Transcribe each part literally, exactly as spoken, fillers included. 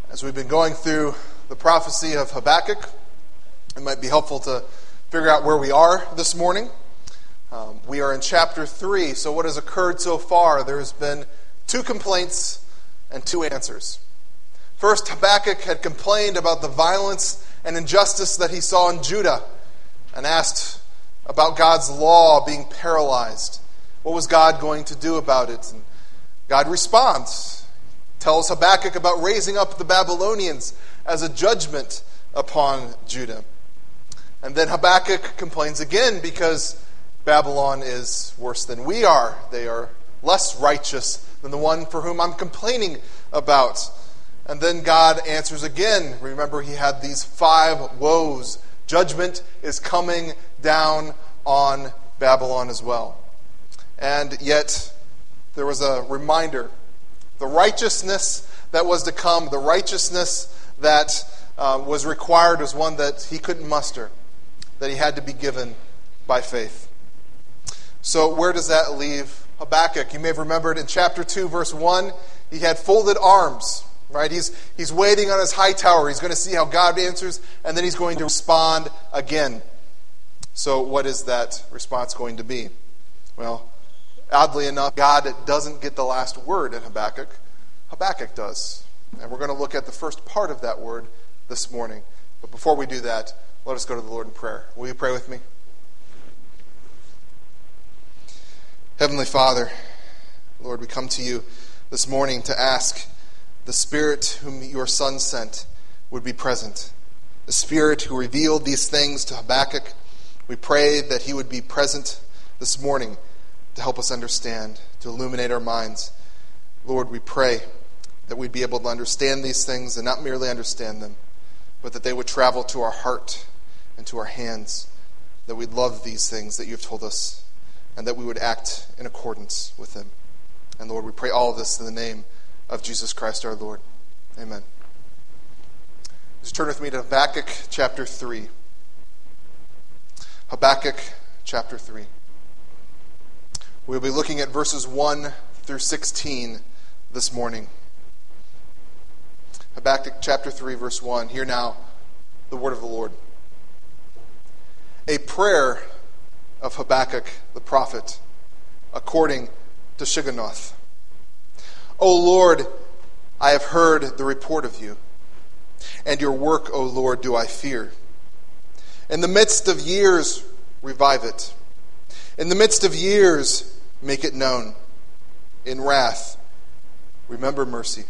As we've been going through the prophecy of Habakkuk, it might be helpful to figure out where we are this morning. Um, we are in chapter three, so what has occurred so far? There's been two complaints and two answers. First, Habakkuk had complained about the violence and injustice that he saw in Judah and asked about God's law being paralyzed. What was God going to do about it? And God responds. Tells Habakkuk about raising up the Babylonians as a judgment upon Judah. And then Habakkuk complains again because Babylon is worse than we are. They are less righteous than the one for whom I'm complaining about. And then God answers again. Remember, he had these five woes. Judgment is coming down on Babylon as well. And yet, there was a reminder. The righteousness that was to come, the righteousness that uh, was required was one that he couldn't muster, that he had to be given by faith. So where does that leave Habakkuk? You may have remembered in chapter two, verse one, he had folded arms, right? He's, he's waiting on his high tower. He's going to see how God answers, and then he's going to respond again. So what is that response going to be? Well, oddly enough, God doesn't get the last word in Habakkuk. Habakkuk does. And we're going to look at the first part of that word this morning. But before we do that, let us go to the Lord in prayer. Will you pray with me? Heavenly Father, Lord, we come to you this morning to ask the Spirit whom your Son sent would be present. The Spirit who revealed these things to Habakkuk, we pray that he would be present this morning to help us understand, to illuminate our minds. Lord, we pray that we'd be able to understand these things and not merely understand them, but that they would travel to our heart and to our hands, that we'd love these things that you've told us, and that we would act in accordance with them. And Lord, we pray all of this in the name of Jesus Christ our Lord. Amen. Just turn with me to Habakkuk chapter three. Habakkuk chapter three. We'll be looking at verses one through sixteen this morning. Habakkuk chapter three, verse one. Hear now the word of the Lord. A prayer of Habakkuk the prophet, according to Shigionoth. O Lord, I have heard the report of you, and your work, O Lord, do I fear. In the midst of years, revive it. In the midst of years, make it known. In wrath, remember mercy.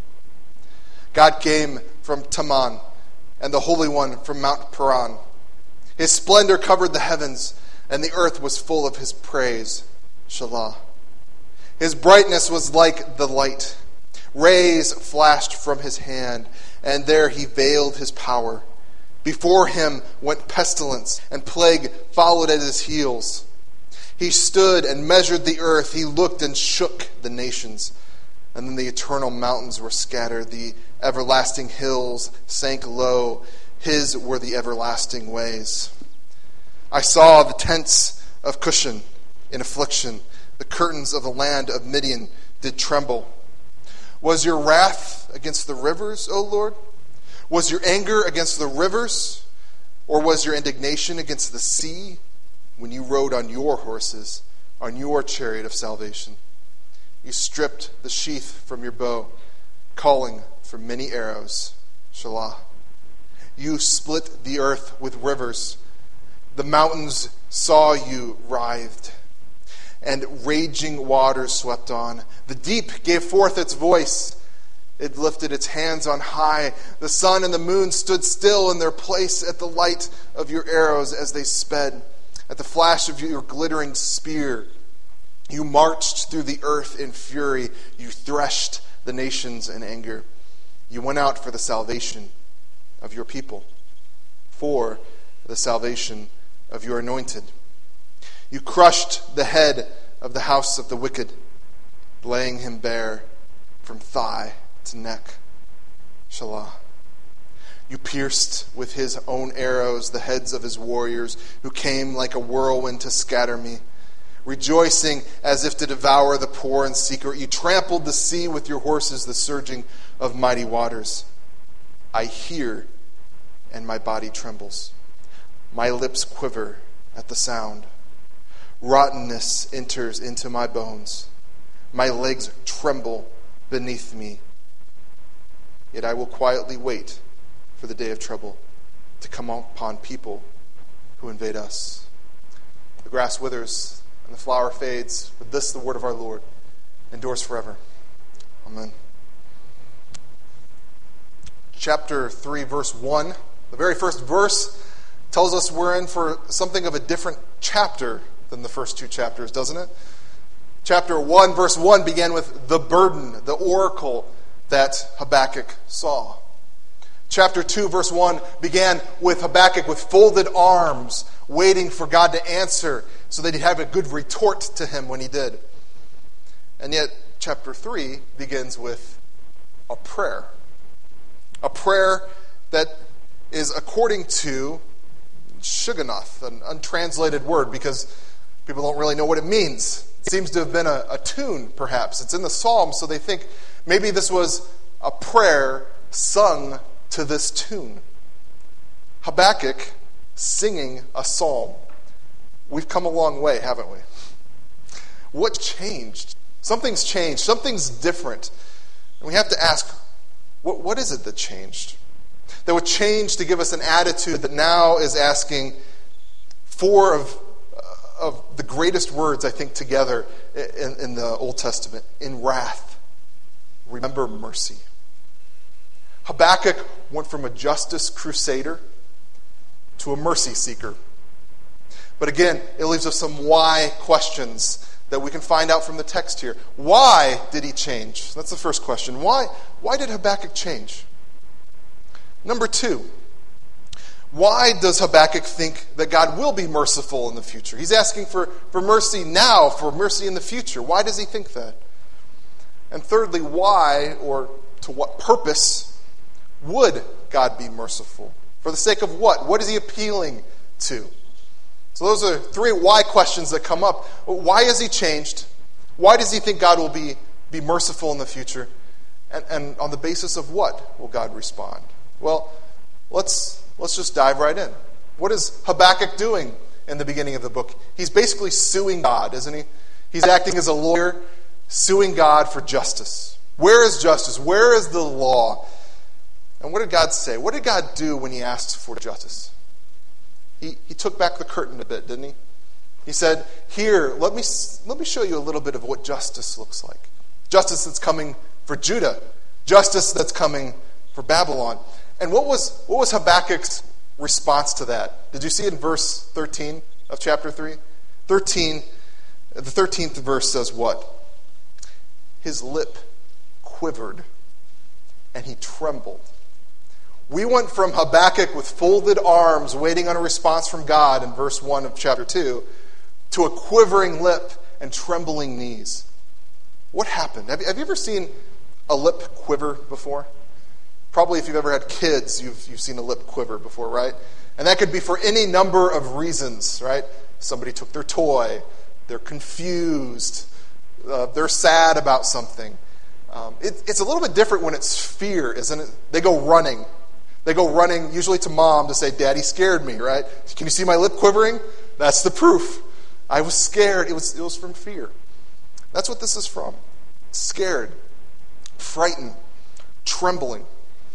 God came from Teman, and the Holy One from Mount Paran. His splendor covered the heavens, and the earth was full of his praise. Shelah. His brightness was like the light. Rays flashed from his hand, and there he veiled his power. Before him went pestilence, and plague followed at his heels. He stood and measured the earth. He looked and shook the nations. And then the eternal mountains were scattered. The everlasting hills sank low. His were the everlasting ways. I saw the tents of Cushan in affliction. The curtains of the land of Midian did tremble. Was your wrath against the rivers, O Lord? Was your anger against the rivers? Or was your indignation against the sea? When you rode on your horses, on your chariot of salvation. You stripped the sheath from your bow, calling for many arrows. Shelah. You split the earth with rivers. The mountains saw you writhed, and raging waters swept on. The deep gave forth its voice. It lifted its hands on high. The sun and the moon stood still in their place at the light of your arrows as they sped. At the flash of your glittering spear, you marched through the earth in fury. You threshed the nations in anger. You went out for the salvation of your people, for the salvation of your anointed. You crushed the head of the house of the wicked, laying him bare from thigh to neck. Shelah. You pierced with his own arrows the heads of his warriors, who came like a whirlwind to scatter me. Rejoicing as if to devour the poor in secret, you trampled the sea with your horses, the surging of mighty waters. I hear, and my body trembles. My lips quiver at the sound. Rottenness enters into my bones. My legs tremble beneath me. Yet I will quietly wait for the day of trouble to come upon people who invade us. The grass withers and the flower fades, but this, the word of our Lord, endures forever. Amen. Chapter three, verse one, the very first verse tells us we're in for something of a different chapter than the first two chapters, doesn't it? Chapter one, verse one began with the burden, the oracle that Habakkuk saw. Chapter two, verse one began with Habakkuk with folded arms, waiting for God to answer so that he'd have a good retort to him when he did. And yet, chapter three begins with a prayer. A prayer that is according to Shigionoth, an untranslated word because people don't really know what it means. It seems to have been a, a tune, perhaps. It's in the Psalms, so they think maybe this was a prayer sung to this tune. Habakkuk singing a psalm. We've come a long way, haven't we? What changed? Something's changed. Something's different. And we have to ask, what, what is it that changed? That would change to give us an attitude that now is asking four of, of the greatest words, I think, together in, in the Old Testament. In wrath, remember mercy. Habakkuk went from a justice crusader to a mercy seeker. But again, it leaves us some why questions that we can find out from the text here. Why did he change? That's the first question. Why, why did Habakkuk change? Number two, why does Habakkuk think that God will be merciful in the future? He's asking for, for mercy now, for mercy in the future. Why does he think that? And thirdly, why or to what purpose would God be merciful? For the sake of what? What is he appealing to? So those are three why questions that come up. Why has he changed? Why does he think God will be, be merciful in the future? And, and on the basis of what will God respond? Well, let's let's just dive right in. What is Habakkuk doing in the beginning of the book? He's basically suing God, isn't he? He's acting as a lawyer, suing God for justice. Where is justice? Where is the law? And what did God say? What did God do when he asked for justice? He, he took back the curtain a bit, didn't he? He said, here, let me, let me show you a little bit of what justice looks like. Justice that's coming for Judah. Justice that's coming for Babylon. And what was, what was Habakkuk's response to that? Did you see it in verse thirteen of chapter three? thirteen, the thirteenth verse says what? His lip quivered and he trembled. We went from Habakkuk with folded arms waiting on a response from God in verse one of chapter two to a quivering lip and trembling knees. What happened? Have you, have you ever seen a lip quiver before? Probably if you've ever had kids, you've, you've seen a lip quiver before, right? And that could be for any number of reasons, right? Somebody took their toy, they're confused, uh, they're sad about something. Um, it, it's a little bit different when it's fear, isn't it? They go running. They go running, usually to mom, to say, Daddy scared me, right? Can you see my lip quivering? That's the proof. I was scared. It was, it was from fear. That's what this is from. Scared, frightened, trembling.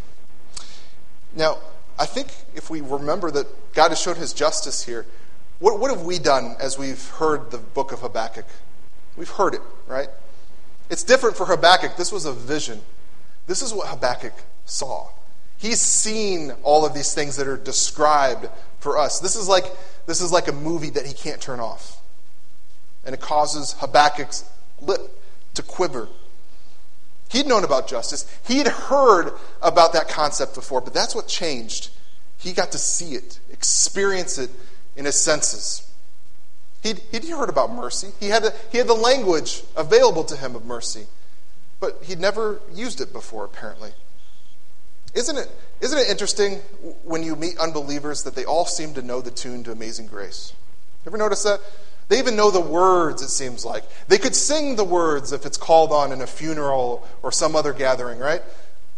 Now, I think if we remember that God has shown his justice here, what, what have we done as we've heard the book of Habakkuk? We've heard it, right? It's different for Habakkuk. This was a vision. This is what Habakkuk saw. He's seen all of these things that are described for us. This is like this is like a movie that he can't turn off. And it causes Habakkuk's lip to quiver. He'd known about justice. He'd heard about that concept before, but that's what changed. He got to see it, experience it in his senses. He'd, he'd heard about mercy. He had, the, he had the language available to him of mercy, but he'd never used it before, apparently. Isn't it, isn't it interesting when you meet unbelievers that they all seem to know the tune to Amazing Grace? Ever notice that? They even know the words, it seems like. They could sing the words if it's called on in a funeral or some other gathering, right?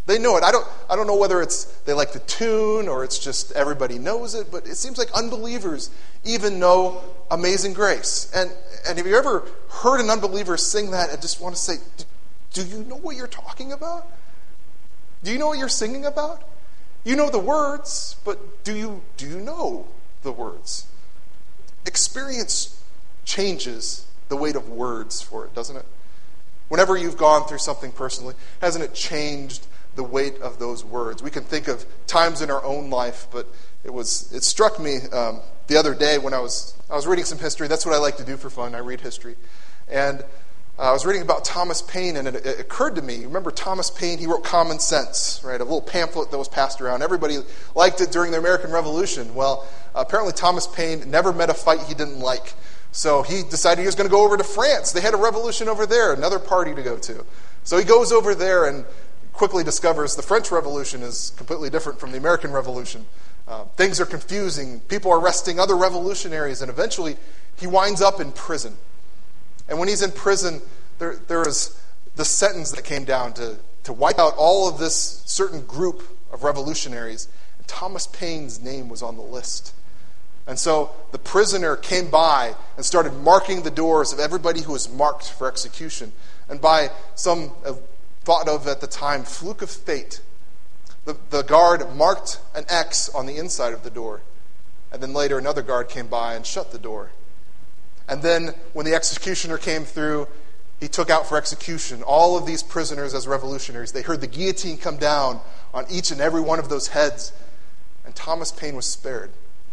They know it. I don't, I don't know whether it's they like the tune or it's just everybody knows it, but it seems like unbelievers even know Amazing Grace. And, and have you ever heard an unbeliever sing that and just want to say, do you know what you're talking about? Do you know what you're singing about? You know the words, but do you do you know the words? Experience changes the weight of words for it, doesn't it? Whenever you've gone through something personally, hasn't it changed the weight of those words? We can think of times in our own life, but it was it struck me um, the other day when I was I was reading some history. That's what I like to do for fun. I read history, and uh, I was reading about Thomas Paine, and it, it occurred to me. Remember Thomas Paine? He wrote Common Sense, right? A little pamphlet that was passed around. Everybody liked it during the American Revolution. Well, apparently Thomas Paine never met a fight he didn't like. So he decided he was going to go over to France. They had a revolution over there, another party to go to. So he goes over there and quickly discovers the French Revolution is completely different from the American Revolution. Uh, things are confusing. People are arresting other revolutionaries, and eventually he winds up in prison. And when he's in prison, there, there is the sentence that came down to, to wipe out all of this certain group of revolutionaries. And Thomas Paine's name was on the list. And so the prisoner came by and started marking the doors of everybody who was marked for execution. And by some uh, thought of at the time fluke of fate, the, the guard marked an X on the inside of the door. And then later another guard came by and shut the door. And then when the executioner came through, he took out for execution all of these prisoners as revolutionaries. They heard the guillotine come down on each and every one of those heads. And Thomas Paine was spared.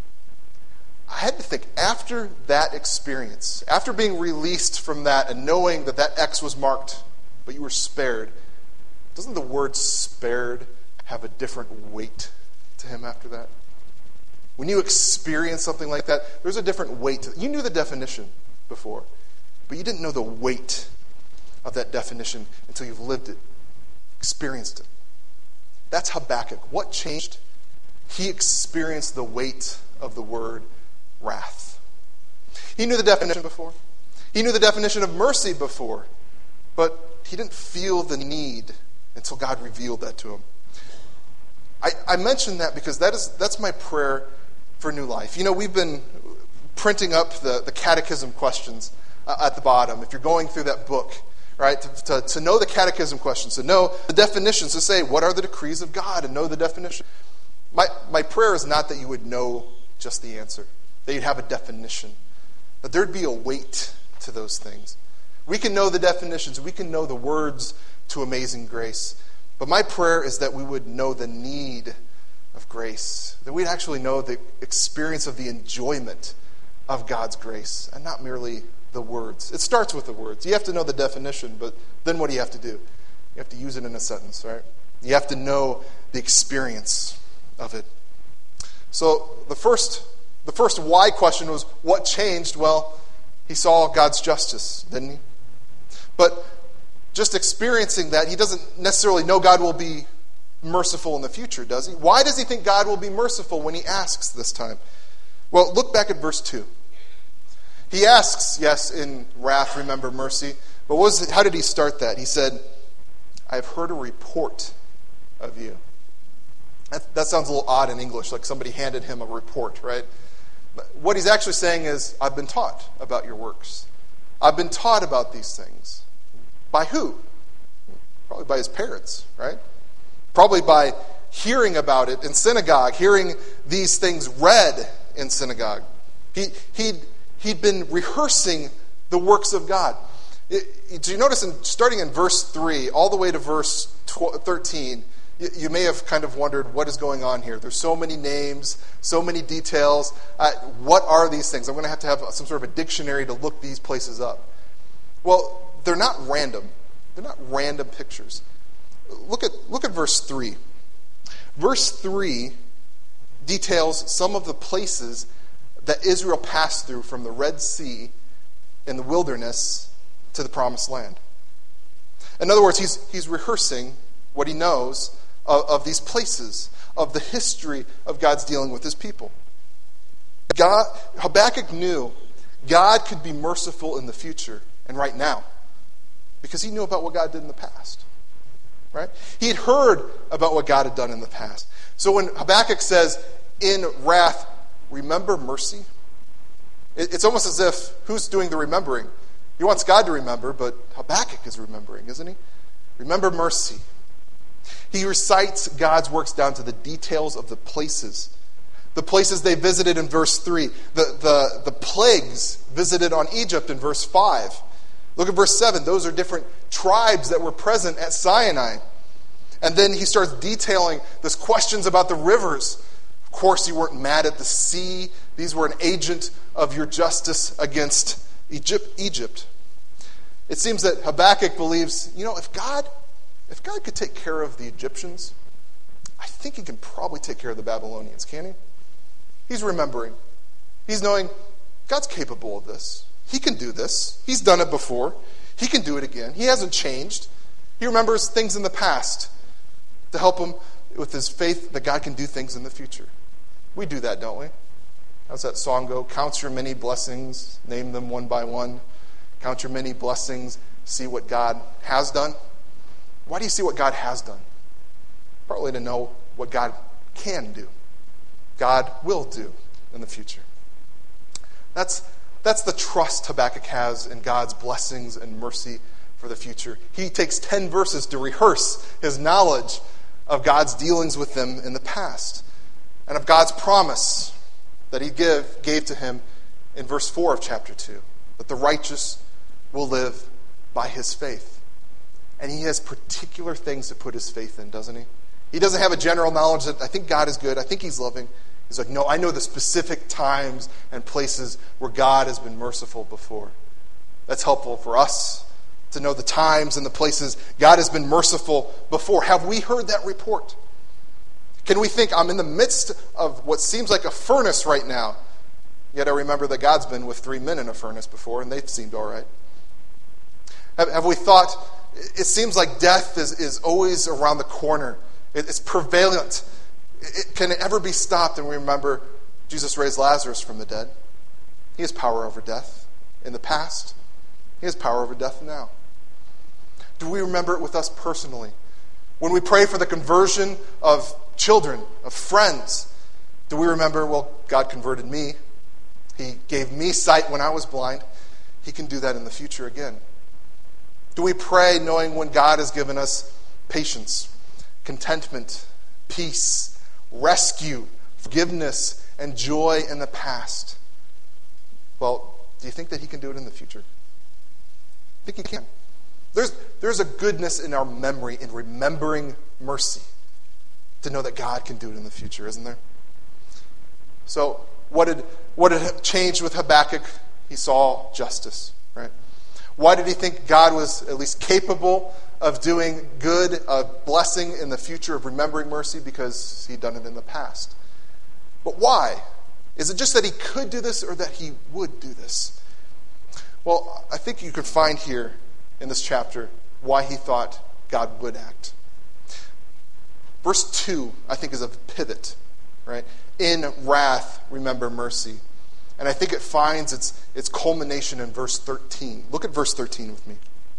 I had to think, after that experience, after being released from that and knowing that that X was marked, but you were spared, doesn't the word spared have a different weight to him after that? When you experience something like that, there's a different weight to it. You knew the definition before, but you didn't know the weight of that definition until you've lived it, experienced it. That's Habakkuk. What changed? He experienced the weight of the word wrath. He knew the definition before. He knew the definition of mercy before, but he didn't feel the need until God revealed that to him. I, I mention that because that is that's my prayer for New Life. You know, we've been printing up the, the catechism questions uh, at the bottom. If you're going through that book, right, to, to, to know the catechism questions, to know the definitions, to say, what are the decrees of God, and know the definition. My, my prayer is not that you would know just the answer, that you'd have a definition, that there'd be a weight to those things. We can know the definitions, we can know the words to Amazing Grace, but my prayer is that we would know the need of grace, that we'd actually know the experience of the enjoyment of God's grace, and not merely the words. It starts with the words. You have to know the definition, but then what do you have to do? You have to use it in a sentence, right? You have to know the experience of it. So the first the first why question was, what changed? Well, he saw God's justice, didn't he? But just experiencing that, he doesn't necessarily know God will be merciful in the future, does he? Why does he think God will be merciful when he asks this time? Well, look back at verse two. He asks, yes, in wrath, remember mercy. But what was it, how did he start that? He said, I have heard a report of you. That, that sounds a little odd in English, like somebody handed him a report, right? But what he's actually saying is, I've been taught about your works. I've been taught about these things. By who? Probably by his parents, right? Probably by hearing about it in synagogue, hearing these things read in synagogue. He, he'd, he'd been rehearsing the works of God. It, it, do you notice, in, starting in verse three, all the way to verse twelve, thirteen, you, you may have kind of wondered, what is going on here? There's so many names, so many details. Uh, what are these things? I'm going to have to have some sort of a dictionary to look these places up. Well, they're not random. They're not random pictures. Look at look at verse three. Verse three details some of the places that Israel passed through from the Red Sea in the wilderness to the Promised Land. In other words, he's he's rehearsing what he knows of, of these places, of the history of God's dealing with his people. God, Habakkuk knew God could be merciful in the future and right now, because he knew about what God did in the past. right? He had heard about what God had done in the past. So when Habakkuk says, in wrath, remember mercy, it's almost as if, who's doing the remembering? He wants God to remember, but Habakkuk is remembering, isn't he? Remember mercy. He recites God's works down to the details of the places. The places they visited in verse three. The, the, the plagues visited on Egypt in verse five. Look at verse seven. Those are different tribes that were present at Sinai. And then he starts detailing these questions about the rivers. Of course, you weren't mad at the sea. These were an agent of your justice against Egypt. Egypt. It seems that Habakkuk believes, you know, if God, if God could take care of the Egyptians, I think he can probably take care of the Babylonians, can't he? He's remembering. He's knowing God's capable of this. He can do this. He's done it before. He can do it again. He hasn't changed. He remembers things in the past to help him with his faith that God can do things in the future. We do that, don't we? How's that song go? Count your many blessings, name them one by one. Count your many blessings, see what God has done. Why do you see what God has done? Partly to know what God can do. God will do in the future. That's, that's the trust Habakkuk has in God's blessings and mercy for the future. He takes ten verses to rehearse his knowledge of God's dealings with them in the past and of God's promise that he give, gave to him in verse four of chapter two, that the righteous will live by his faith. And he has particular things to put his faith in, doesn't he? He doesn't have a general knowledge that I think God is good, I think he's loving. He's like, no, I know the specific times and places where God has been merciful before. That's helpful for us to know the times and the places God has been merciful before. Have we heard that report? Can we think, I'm in the midst of what seems like a furnace right now, yet I remember that God's been with three men in a furnace before, and they've seemed all right. Have, have we thought, it seems like death is, is always around the corner. It, it's prevalent. It, can it ever be stopped? And we remember Jesus raised Lazarus from the dead. He has power over death in the past. He has power over death now. Do we remember it with us personally? When we pray for the conversion of children, of friends, do we remember, well, God converted me. He gave me sight when I was blind. He can do that in the future again. Do we pray knowing when God has given us patience, contentment, peace, rescue, forgiveness, and joy in the past? Well, do you think that he can do it in the future? I think he can. There's, there's a goodness in our memory, in remembering mercy, to know that God can do it in the future, isn't there? So, what had, what had changed with Habakkuk? He saw justice, right? Why did he think God was at least capable of doing good, of blessing in the future, of remembering mercy? Because he'd done it in the past. But why? Is it just that he could do this or that he would do this? Well, I think you could find here in this chapter why he thought God would act. Verse two, I think, is a pivot, right? In wrath, remember mercy. And I think it finds its, its culmination in verse thirteen. Look at verse thirteen with me.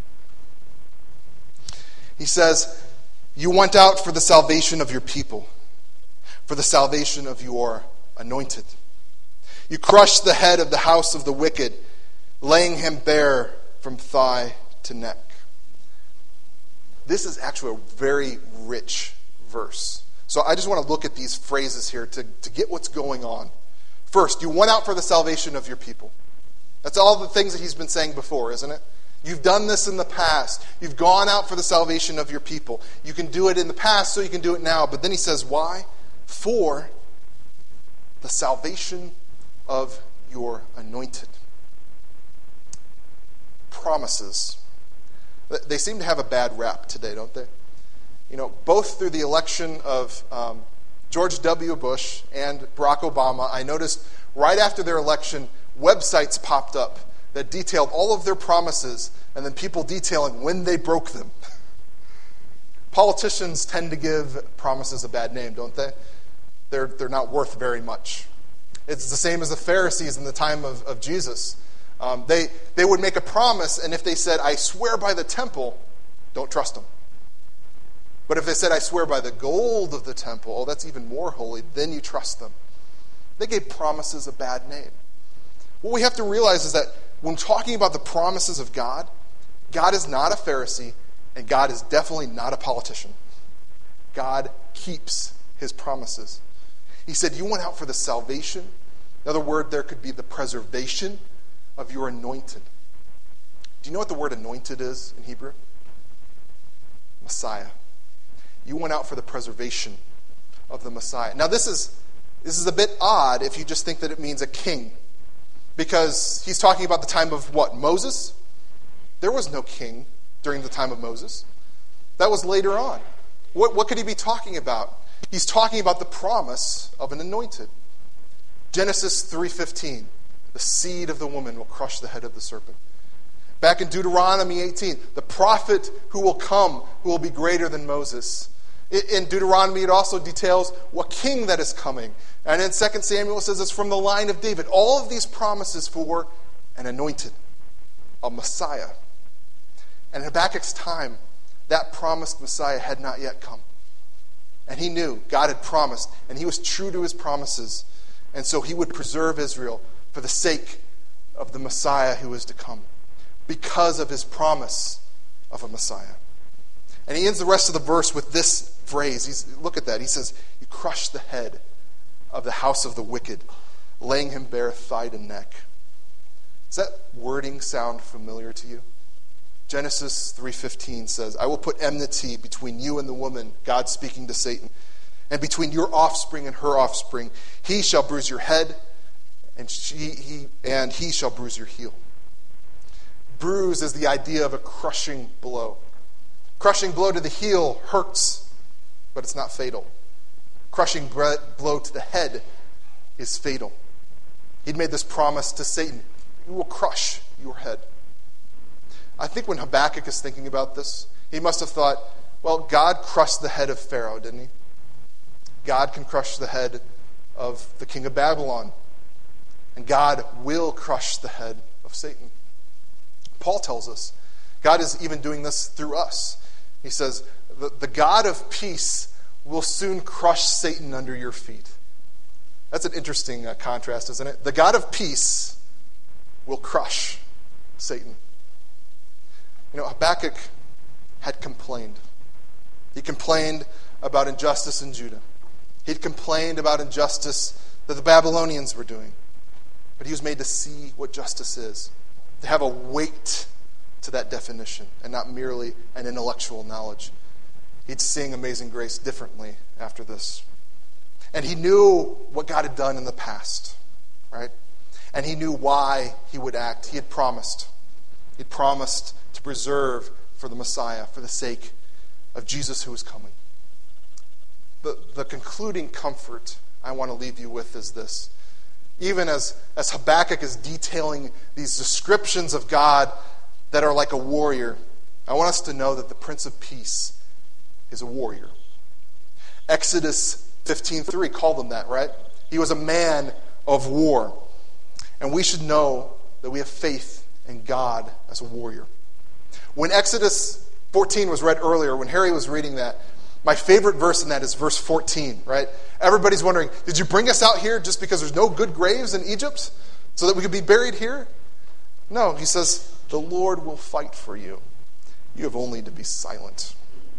He says, you went out for the salvation of your people, for the salvation of your anointed. You crushed the head of the house of the wicked, laying him bare from thigh to neck. This is actually a very rich verse. So I just want to look at these phrases here to, to get what's going on. First, you went out for the salvation of your people. That's all the things that he's been saying before, isn't it? You've done this in the past. You've gone out for the salvation of your people. You can do it in the past, so you can do it now. But then he says, why? For the salvation of your anointed. Promises. They seem to have a bad rap today, don't they? You know, both through the election of um, George W. Bush and Barack Obama, I noticed right after their election, websites popped up that detailed all of their promises and then people detailing when they broke them. Politicians tend to give promises a bad name, don't they? They're, they're not worth very much. It's the same as the Pharisees in the time of, of Jesus. Um, they, they would make a promise, and if they said, I swear by the temple, don't trust them. But if they said, I swear by the gold of the temple, oh, that's even more holy, then you trust them. They gave promises a bad name. What we have to realize is that when talking about the promises of God, God is not a Pharisee, and God is definitely not a politician. God keeps his promises. He said, you went out for the salvation. Another word there could be the preservation of your anointed. Do you know what the word anointed is in Hebrew? Messiah. You went out for the preservation of the Messiah. Now this is this is a bit odd if you just think that it means a king. Because he's talking about the time of what? Moses? There was no king during the time of Moses. That was later on. What, what could he be talking about? He's talking about the promise of an anointed. Genesis three fifteen, the seed of the woman will crush the head of the serpent. Back in Deuteronomy eighteen, the prophet who will come, who will be greater than Moses. In Deuteronomy, it also details what king that is coming. And in Second Samuel, it says it's from the line of David. All of these promises for an anointed, a Messiah. And in Habakkuk's time, that promised Messiah had not yet come. And he knew God had promised, and he was true to his promises. And so he would preserve Israel for the sake of the Messiah who was to come, because of his promise of a Messiah. And he ends the rest of the verse with this phrase. He's, look at that. He says, you crush the head of the house of the wicked, laying him bare thigh to neck. Does that wording sound familiar to you? Genesis three fifteen says, I will put enmity between you and the woman, God speaking to Satan, and between your offspring and her offspring. He shall bruise your head, and she, he, and he shall bruise your heel. Bruise is the idea of a crushing blow. Crushing blow to the heel hurts, but it's not fatal. Crushing blow to the head is fatal. He'd made this promise to Satan, you will crush your head. I think when Habakkuk is thinking about this, he must have thought, well, God crushed the head of Pharaoh, didn't he? God can crush the head of the king of Babylon. And God will crush the head of Satan. Paul tells us God is even doing this through us. He says, the, the God of peace will soon crush Satan under your feet. That's an interesting uh, contrast, isn't it? The God of peace will crush Satan. You know, Habakkuk had complained. He complained about injustice in Judah. He'd complained about injustice that the Babylonians were doing. But he was made to see what justice is, to have a weight to that definition and not merely an intellectual knowledge. He'd sing Amazing Grace differently after this. And he knew what God had done in the past, right? And he knew why he would act. He had promised. He'd promised to preserve for the Messiah, for the sake of Jesus who was coming. The, the concluding comfort I want to leave you with is this. Even as, as Habakkuk is detailing these descriptions of God that are like a warrior, I want us to know that the Prince of Peace is a warrior. Exodus fifteen three called him that, right? He was a man of war. And we should know that we have faith in God as a warrior. When Exodus fourteen was read earlier, when Harry was reading that, my favorite verse in that is verse fourteen, right? Everybody's wondering, did you bring us out here just because there's no good graves in Egypt so that we could be buried here? No, he says, the Lord will fight for you. You have only to be silent.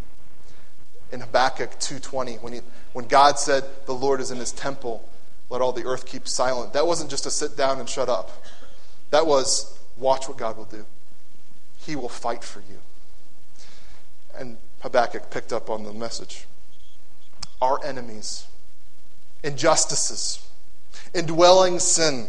In Habakkuk two twenty, when, he, when God said, the Lord is in his temple, let all the earth keep silent, that wasn't just to sit down and shut up. That was, watch what God will do. He will fight for you. And Habakkuk picked up on the message. Our enemies, injustices, indwelling sin,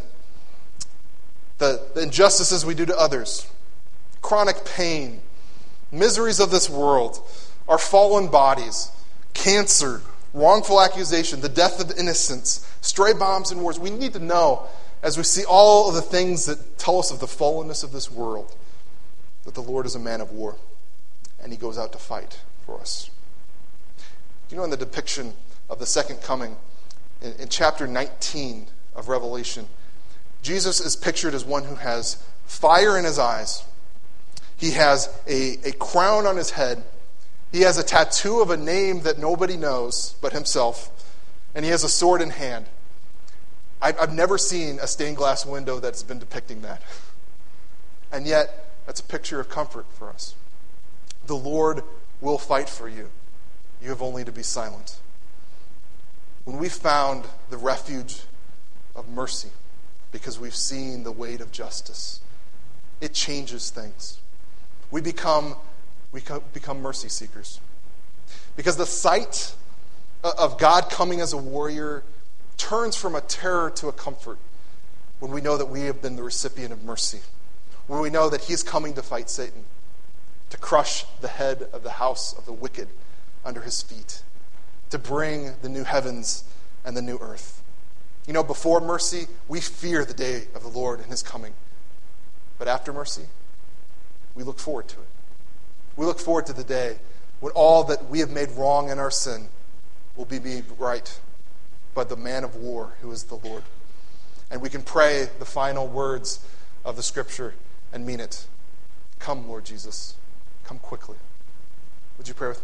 the, the injustices we do to others, chronic pain, miseries of this world, our fallen bodies, cancer, wrongful accusation, the death of innocents, stray bombs and wars. We need to know, as we see all of the things that tell us of the fallenness of this world, that the Lord is a man of war, and he goes out to fight for us. You know, in the depiction of the second coming, in, in chapter nineteen of Revelation, Jesus is pictured as one who has fire in his eyes. He has a, a crown on his head, He has a tattoo of a name that nobody knows but himself, and he has a sword in hand. I've never seen a stained glass window that's been depicting that. And yet, that's a picture of comfort for us. The Lord will fight for you. You have only to be silent. When we found the refuge of mercy, because we've seen the weight of justice, it changes things. We become, we become mercy seekers. Because the sight of God coming as a warrior turns from a terror to a comfort when we know that we have been the recipient of mercy. When we know that he's coming to fight Satan, to crush the head of the house of the wicked under his feet, to bring the new heavens and the new earth. You know, before mercy, we fear the day of the Lord and his coming. But after mercy, we look forward to it. We look forward to the day when all that we have made wrong in our sin will be made right by the man of war who is the Lord. And we can pray the final words of the scripture and mean it. Come, Lord Jesus. Come quickly. Would you pray with me?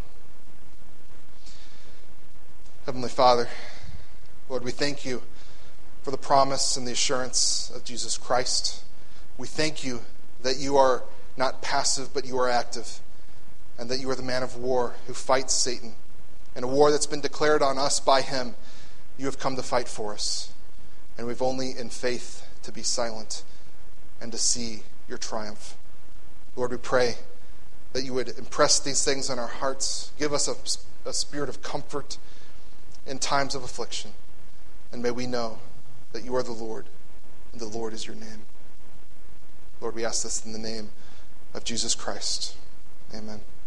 Heavenly Father, Lord, we thank you for the promise and the assurance of Jesus Christ. We thank you that you are not passive, but you are active, and that you are the man of war who fights Satan. In a war that's been declared on us by him, you have come to fight for us. And we've only in faith to be silent and to see your triumph. Lord, we pray that you would impress these things on our hearts. Give us a, a spirit of comfort in times of affliction. And may we know that you are the Lord, and the Lord is your name. Lord, we ask this in the name of Jesus Christ. Amen.